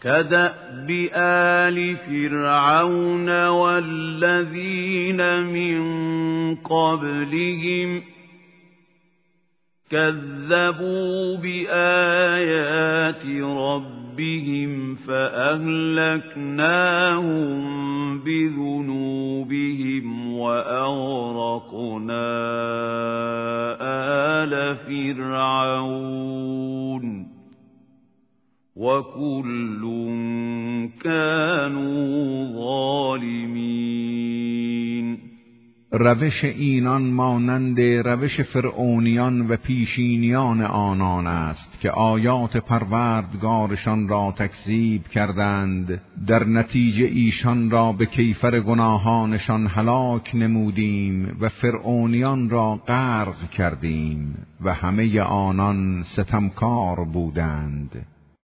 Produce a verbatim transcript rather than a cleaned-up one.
كدأب آل فرعون والذين من قبلهم كذبوا بآيات ربهم فأهلكناهم بذنوبهم وأغرقنا آل فرعون وكل كانوا ظالمین. روش اینان مانند روش فرعونیان و پیشینیان آنان است که آیات پروردگارشان را تکذیب کردند، در نتیجه ایشان را به کیفر گناهانشان هلاک نمودیم و فرعونیان را غرق کردیم و همه آنان ستمکار بودند.